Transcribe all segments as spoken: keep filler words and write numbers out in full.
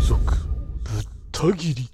続ぶった切り。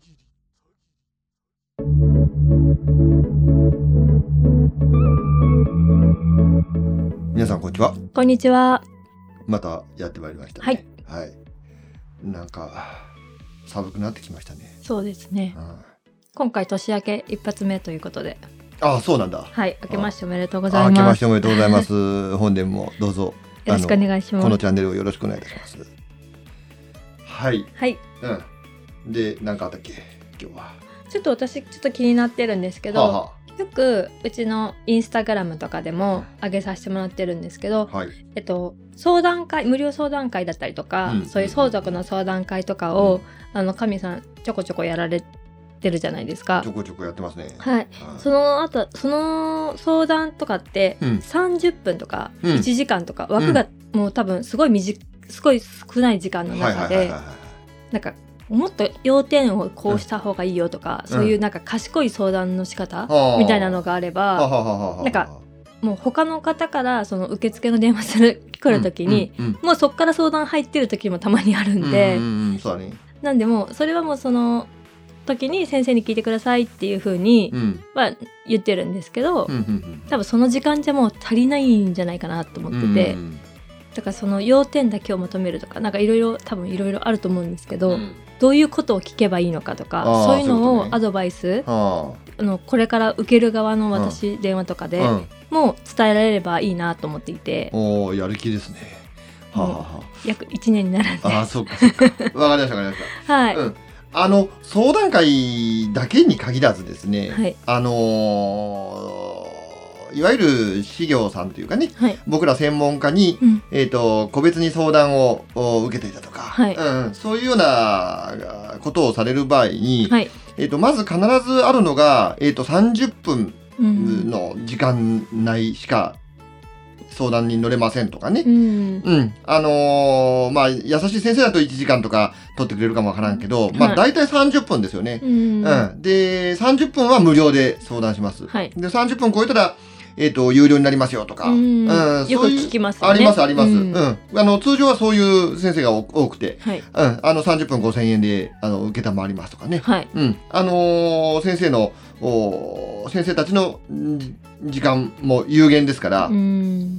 皆さんこんにちは。 こんにちは。 またやってまいりましたね。はい。はい、なんか寒くなってきましたね。 そうですね。 うん、 今回年明け一発目ということで。 ああ、そうなんだ。 はい、明けましておめでとうございます。 明けましておめでとうございます。本年もどうぞよろしくお願いします。 このチャンネルをよろしくお願いいたします。はい。 はい。 うん。で、何かあったっけ今日は。 ちょっと私ちょっと気になってるんですけど、はあはあ、よくうちのインスタグラムとかでも上げさせてもらってるんですけど、はい、えっと相談会、無料相談会だったりとか、うん、そういう相続の相談会とかを、うん、あの神さんちょこちょこやられてるじゃないですか。 ちょこちょこやってますね。 はい。はい、その後その相談とかってさんじゅっぷんとかいちじかんとか、うん、枠がもう多分すごい短い、すごい少ない時間の中で、なんかもっと要点をこうした方がいいよとか、うん、そういうなんか賢い相談の仕方、うん、みたいなのがあれば、なんかもう他の方からその受付の電話する来る時に、うんうんうん、もうそっから相談入ってる時もたまにあるんで、 うんうんうん、そうだね、 なんでもうそれはもうその時に先生に聞いてくださいっていう風には言ってるんですけど、うんうんうん、多分その時間じゃもう足りないんじゃないかなと思ってて、うんうん、だからその要点だけを求めるとかなんかいろいろ多分いろいろあると思うんですけど、うん、どういうことを聞けばいいのかとか、そういうのをアドバイス、ああのこれから受ける側の私、うん、電話とかで、うん、もう伝えられればいいなと思っていて、 おやる気ですね。はあはあ、 約いちねんになるんで。 ああ、そうかそうか。わかりましたわかりました。 はい、 うん、あの相談会だけに限らずですね、はい、あのーいわゆる事業さんというかね、はい、僕ら専門家に、うん、えーと、個別に相談を受けていたとか、はい、うん、そういうようなことをされる場合に、はい、えーと、まず必ずあるのが、えーと、さんじゅっぷんの時間内しか相談に乗れませんとかね、うんうん、あのー、まあ優しい先生だといちじかんとか取ってくれるかもわからんけど、うん、まあ大体さんじゅっぷんですよね、うんうん、でさんじゅっぷんは無料で相談します、はい、でさんじゅっぷん超えたらえっと、有料になりますよとか、うん、 うん、よく聞きますよね。 ありますあります、うんうん、あの通常はそういう先生が多くて、はい、うん、あのさんじゅっぷんごせんえんであの受けたまわりますとかね、はい、うん、あのー、先生の先生たちの時間も有限ですから、うん、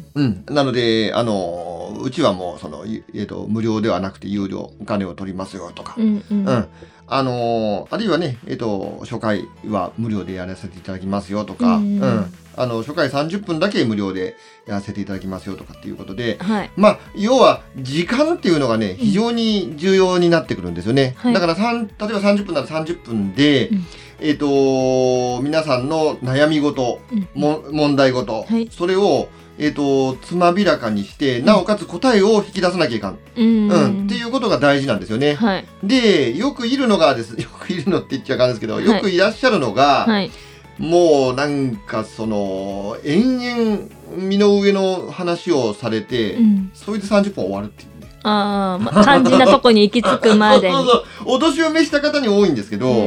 うん、なので、あのー、うちはもうその、えーと、無料ではなくて有料お金を取りますよとか、うんうんうん、あのー、あるいはね、えーと、初回は無料でやらせていただきますよとか、うんうんうん、あの初回さんじゅっぷんだけ無料でやらせていただきますよとかっていうことで、はい、まあ要は時間っていうのがね非常に重要になってくるんですよね、うん、だから例えばさんじゅっぷんならさんじゅっぷんで、うん、えっと皆さんの悩み事、うん、も問題事、はい、それをえーと、つまびらかにして、なおかつ答えを引き出さなきゃいかん、うんうん、っていうことが大事なんですよね、はい、でよくいるのがですよくいるのって言っちゃあかんですけど、はい、よくいらっしゃるのが、はい、もうなんかその延々身の上の話をされて、うん、それでさんじゅっぷん終わるっていうね、 あ、まあ、肝心なとこに行き着くまでにそうそうそう、お年を召した方に多いんですけど、うん、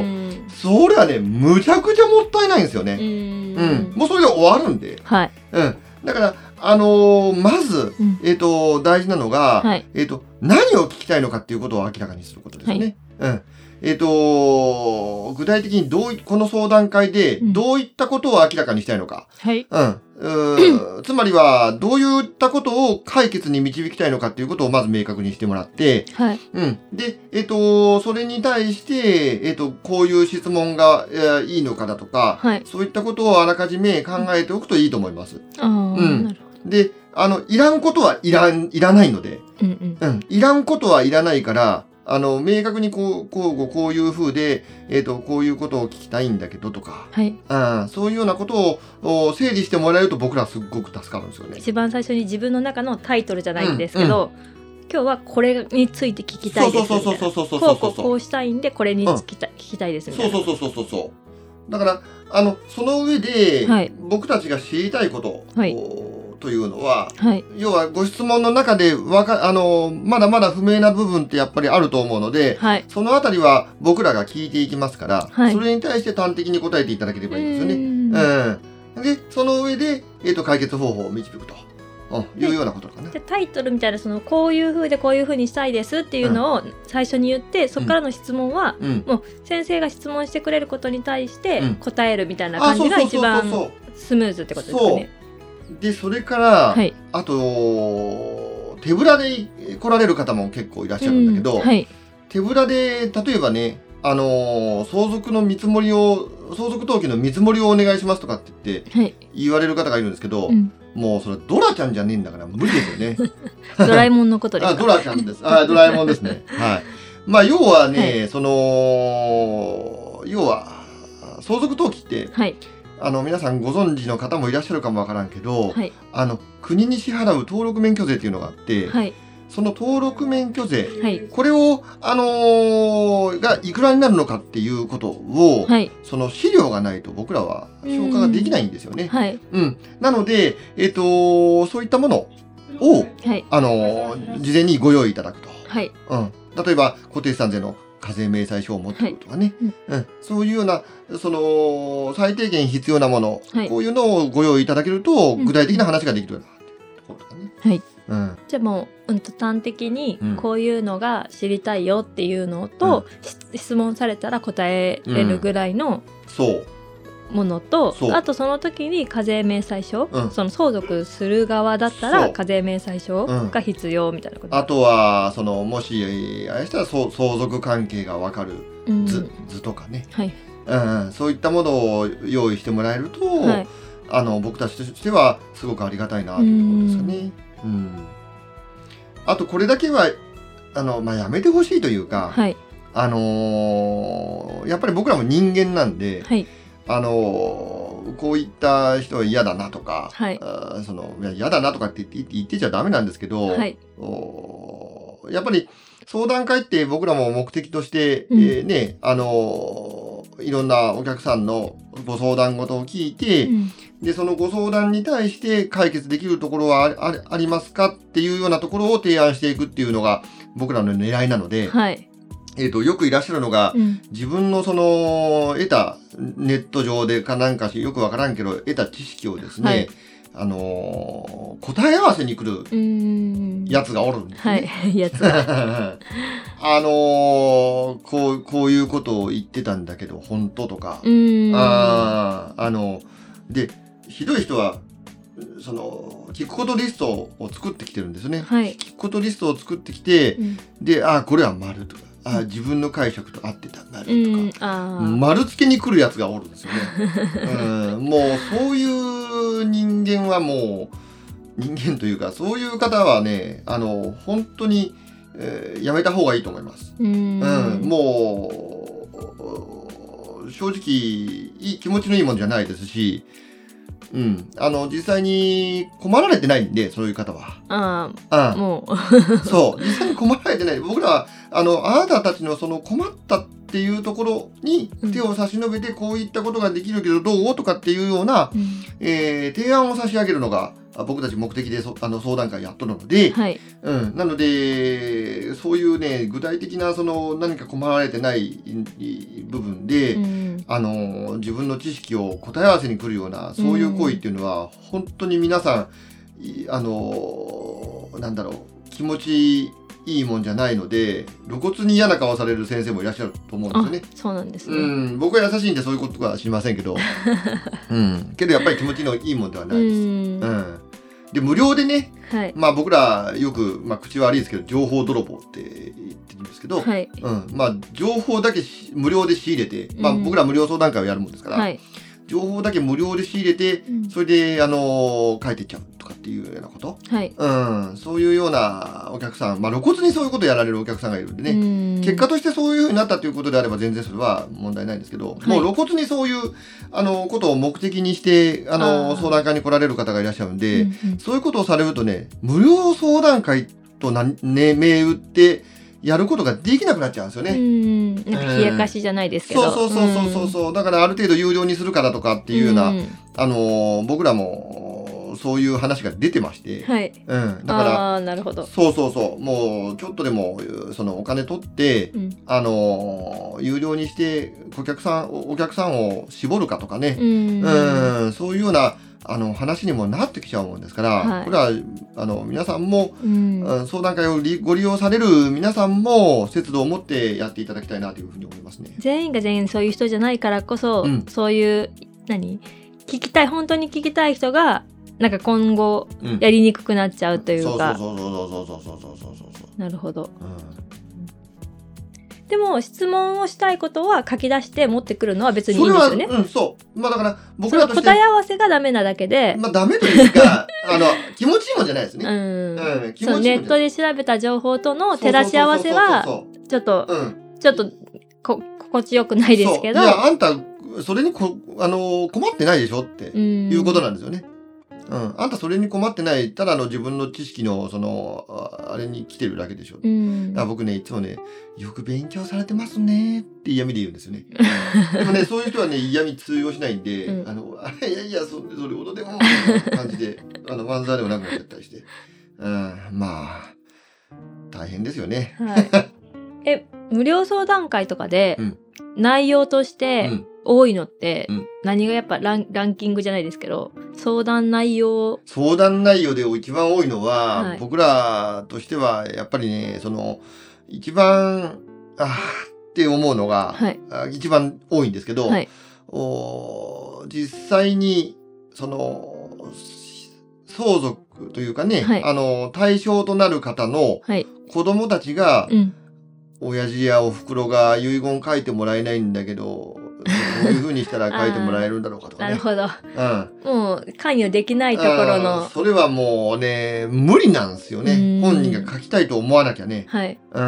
それはねむちゃくちゃもったいないんですよね、うん、うん、もうそれで終わるんで、はい、うん、だからあのー、まず、うん、えーと、大事なのが、はい、えーと、何を聞きたいのかっていうことを明らかにすることですね。はい、うん、えーと、具体的にどういこの相談会でどういったことを明らかにしたいのか、うん、うん、つまりはどういったことを解決に導きたいのかっていうことをまず明確にしてもらって、はい、うん、で、えーと、それに対して、えーと、こういう質問が、えー、いいのかだとか、はい、そういったことをあらかじめ考えておくといいと思います。 あ、うん、なるほど。 で、あの、いらんことはいらん、いらないので、うんうんうん、いらんことはいらないから、あの、明確にこう、こう、こういう風で、えっと、こういうことを聞きたいんだけどとか、はい、あ、そういうようなことを整理してもらえると僕らはすっごく助かるんですよね。 一番最初に自分の中のタイトルじゃないんですけど、うんうん、今日はこれについて聞きたいですみたいな。そうそうそうそうそうそうそうそう。こうこうこうしたいんで、これに聞きたい、うん、聞きたいですみたいな。 そうそうそうそうそう。だから、あの、その上で、はい、僕たちが知りたいことを、はい、というのは、はい、要はご質問の中でわかあのまだまだ不明な部分ってやっぱりあると思うので、はい、そのあたりは僕らが聞いていきますから、はい、それに対して端的に答えていただければいいんですよね。うん、でその上で、えーと、解決方法を導くと。 うん、いうようなことかな。 じゃタイトルみたいなそのこういう風でこういう風にしたいですっていうのを最初に言って、うん、そこからの質問は、うん、もう先生が質問してくれることに対して答えるみたいな感じが一番スムーズってことですかね。 でそれから、はい、あと手ぶらで来られる方も結構いらっしゃるんだけど、うんはい、手ぶらで例えばね、あのー、相続の見積もりを相続登記の見積もりをお願いしますとかって言って言われる方がいるんですけど、はいうん、もうそれドラちゃんじゃねえんだから無理ですよね。 ドラえもんのことですか？ あ、ドラちゃんです。あ、ドラえもんですね。はい。まあ要はね、はい、その要は相続登記って、はい、あの皆さんご存知の方もいらっしゃるかもわからんけど、はい、あの国に支払う登録免許税っていうのがあって、はい、その登録免許税、はい、これを、あのー、がいくらになるのかっていうことを、はい、その資料がないと僕らは消化ができないんですよね。はい、うん。なので、えっと、そういったものを、はい、あのー、事前にご用意いただくと。はい、うん。例えば固定資産税の課税明細書を持ってくるとかね、はいうん、そういうようなその最低限必要なもの、はい、こういうのをご用意いただけると、具体的な話ができるようなところとかね。はいうん、じゃあもう、うん、と端的にこういうのが知りたいよっていうのと、うん、質問されたら答えれるぐらいのものと、うん、あとその時に課税明細書、うん、その相続する側だったら課税明細書が必要みたいなこと、 うん、あとはそのもしあれしたら相続関係が分かる図、うん、図とかね、はいうん、そういったものを用意してもらえると、はい、あの僕たちとしてはすごくありがたいなというところですかね。うん、あとこれだけはあの、まあ、やめてほしいというか、はいあのー、やっぱり僕らも人間なんで、はいあのー、こういった人は嫌だなとか、はい、あそのいや嫌だなとかって言って、言ってちゃダメなんですけど、はい、おやっぱり相談会って僕らも目的として、うんえー、ねあのー、いろんなお客さんのご相談事を聞いて、うんでそのご相談に対して解決できるところは あ, あ, ありますかっていうようなところを提案していくっていうのが僕らの狙いなので、はいえー、とよくいらっしゃるのが、うん、自分のその得たネット上でかなんかしよくわからんけど得た知識をですね、はいあのー、答え合わせに来るやつがおるんですね。はい、やつがあのー、こうこういうことを言ってたんだけど本当とかああのでひどい人はその聞くことリストを作ってきてるんですね。はい、聞くことリストを作ってきて、うん、であこれは丸とかあ自分の解釈と合ってたんだねとか、うん、丸付けに来るやつがおるんですよね。うん、もうそういう人間はもう人間というかそういう方はねあの本当に、えー、やめた方がいいと思います。うん、うん、もう正直いい気持ちのいいもんじゃないですし。うん、あの実際に困られてないんでそういう方はああもうそう実際に困られてない僕らはあのあなたたちのその困ったっていうところに手を差し伸べてこういったことができるけどどうとかっていうような、うんえー、提案を差し上げるのが僕たち目的でそあの相談会やっとるので、はいうん、なのでそういうね具体的なその何か困られてない部分で、うん、あの自分の知識を答え合わせに来るようなそういう行為っていうのは、うん、本当に皆さんあのなんだろう気持ちいいもんじゃないので露骨に嫌な顔される先生もいらっしゃると思うんですよね。 そうなんですね、 うん、僕は優しいんでそういうことは知りませんけど、うん、けどやっぱり気持ちのいいもんではないです。うん、うんで無料でね、はいまあ、僕らよく、まあ、口悪いですけど情報泥棒って言ってるんですけど、はいうんまあ、情報だけ無料で仕入れて、まあ、僕ら無料相談会をやるもんですから、はい、情報だけ無料で仕入れて、うん、それで、あのー、書いてっちゃうとかっていうようなこと、はいうん、そういうようなお客さん、まあ、露骨にそういうことをやられるお客さんがいるんでね結果としてそういうふうになったということであれば全然それは問題ないんですけど、はい、もう露骨にそういうあのことを目的にしてあの相談会に来られる方がいらっしゃるんで、うんうん、そういうことをされるとね無料相談会とな、ね、銘打ってやることができなくなっちゃうんですよね。うんなんか冷やかしじゃないですけど、 うん、そうそうそうそうそう、うん、だからある程度有料にするからとかっていうような、うん、あの僕らもそういう話が出てまして、はいうん、だからあなるほどそうそうそうもうちょっとでもそのお金取って、うん、あの有料にしてお客さんお客さんを絞るかとかね、うん、うんそういうようなあの話にもなってきちゃうもんですから、 はい、 これはあの皆さんも、うん、相談会をご利用される皆さんも節度を持ってやっていただきたいなというふうに思いますね。 全員が全員そういう人じゃないからこそ、うん、そういう何聞きたい本当に聞きたい人がなんか今後やりにくくなっちゃうというか、 そうそうそうそうそうそうそうそうそうそうなるほど、うんでも質問をしたいことは書き出して持ってくるのは別にいいんですよね。 それは、うん、そう。まあだから僕らとして答え合わせがダメなだけで、 まあダメというかあの気持ちいいもんじゃないですね。うん。 うん、気持ちいいもんじゃない。そうネットで調べた情報との照らし合わせはちょっと、うん、ちょっとこ心地よくないですけど。 いやあんたそれにこあの困ってないでしょっていうことなんですよね。うん、あんたそれに困ってない、ただの自分の知識のその あ, あれに来てるだけでしょ、うん、だから僕ねいつもねよく勉強されてますねって嫌味で言うんですよねでもねそういう人はね嫌味通用しないんで、うん、あのいやいや そ, それほどでも感じであの漫才でもなくなっちゃったりして、うん、まあ大変ですよね、はい、 え無料相談会とかで、うん、内容として、うん多いのって、うん、何がやっぱラン、ランキングじゃないですけど相談内容相談内容で一番多いのは、はい、僕らとしてはやっぱりねその一番あーって思うのが、はい、一番多いんですけど、はい、お実際にその相続というかね、はい、あの対象となる方の子供たちが、うん、親父やお袋が遺言書いてもらえないんだけどどういう風にしたら書いてもらえるんだろうかとかね。 なるほど、うん、もう関与できないところのそれはもうね無理なんですよね。本人が書きたいと思わなきゃね、はい、うん、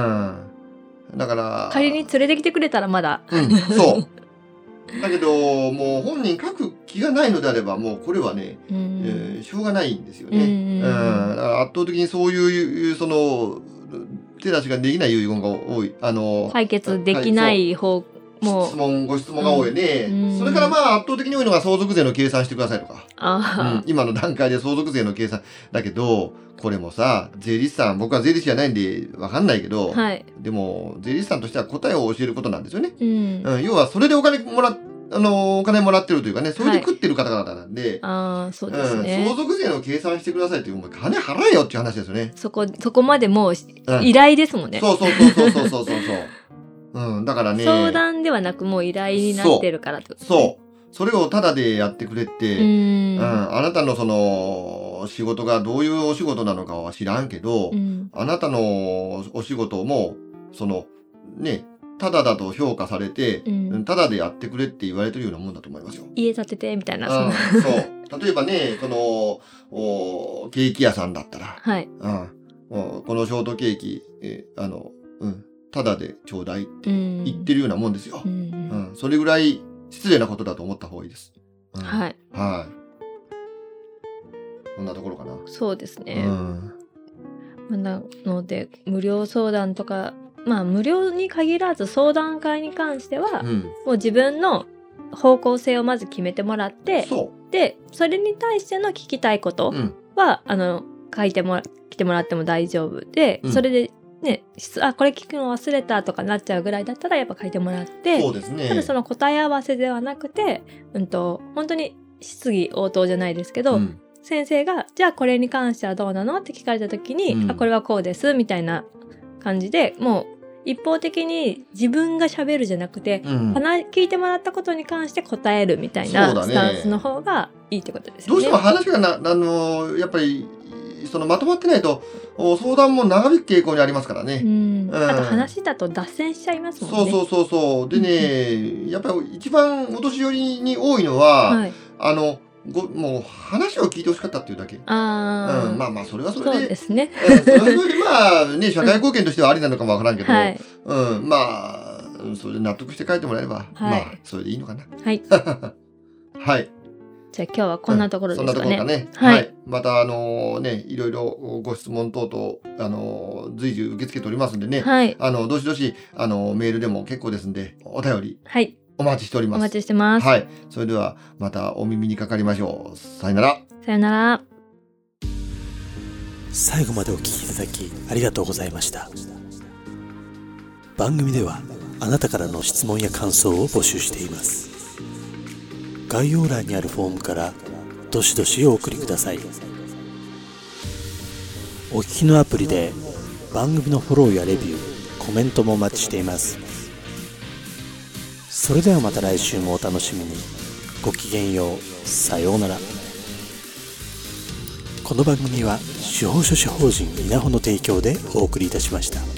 だから仮に連れてきてくれたらまだ、 うん、そうだけどもう本人書く気がないのであればもうこれはね、うん、えー、しょうがないんですよね、うん、だから圧倒的にそういうその手出しができない遺言が多いあの解決できない方もう質問ご質問が多いね、うん、それからまあ圧倒的に多いのが相続税の計算してくださいとか、あ、うん、今の段階で相続税の計算だけどこれもさ税理士さん僕は税理士じゃないんで分かんないけど、はい、でも税理士さんとしては答えを教えることなんですよね、うんうん、要はそれでお金もらあのお金もらってるというかねそれで食ってる方々なんで、はい、あそうですね、うん、相続税の計算してくださいというお前金払えよっていう話ですよね。 そこそこまでもう依頼ですもんね、 うん、そうそうそうそうそうそうそううん、だからね相談ではなくもう依頼になってるからってことですね。 そうそれをタダでやってくれて、うん、うん、あなたのその仕事がどういうお仕事なのかは知らんけど、うん、あなたのお仕事もそのねタダだと評価されて、うん、タダでやってくれって言われてるようなもんだと思いますよ。 家建ててみたいな、 うん、そう例えばねそのおケーキ屋さんだったら、はいうん、このショートケーキえあのうんただでちょうだいって言ってるようなもんですよ、うんうん、それぐらい失礼なことだと思った方がいいです、うん、はいはいこんなところかな。 そうですね、うん、なので無料相談とかまあ無料に限らず相談会に関しては、うん、もう自分の方向性をまず決めてもらってそうでそれに対しての聞きたいことは、うん、あの書いてもら来てもらっても大丈夫で、うん、それでね、あこれ聞くの忘れたとかなっちゃうぐらいだったらやっぱ書いてもらってそうですね。 ただその答え合わせではなくて、うんと、本当に質疑応答じゃないですけど、うん、先生がじゃあこれに関してはどうなのって聞かれた時に、うん、あこれはこうですみたいな感じでもう一方的に自分が喋るじゃなくて、うん、聞いてもらったことに関して答えるみたいなスタンスの方がいいってことですよね。 どうしても話がなあのやっぱりそのまとまってないと相談も長引く傾向にありますからね、 うんうん、あと話だと脱線しちゃいますもんね。 そうそうそうそうでねやっぱり一番お年寄りに多いのは、はい、あのごもう話を聞いてほしかったっていうだけ。あ、うん、まあまあそれはそれでそうですね、 うん、それはそれでまあね社会貢献としてはありなのかもわからんけど、はい、うん、まあそれで納得して書いてもらえれば、はい、まあそれでいいのかな。はいはいじゃあ今日はこんなところですかね。 うん、そんなところかね。はい。はい、またあのー、ねいろいろご質問等々あのー、随時受け付けておりますんでね。はい。あのどしどしあのメールでも結構ですんでお便り。はい。お待ちしております。 お待ちしてます。 はい。それではまたお耳にかかりましょう。さよなら。 さよなら。 最後までお聞きいただきありがとうございました。番組ではあなたからの質問や感想を募集しています。概要欄にあるフォームからどしどしお送りください。お聞きのアプリで番組のフォローやレビュー、コメントもお待ちしています。それではまた来週もお楽しみに。ごきげんよう。さようなら。この番組は司法書士法人稲穂の提供でお送りいたしました。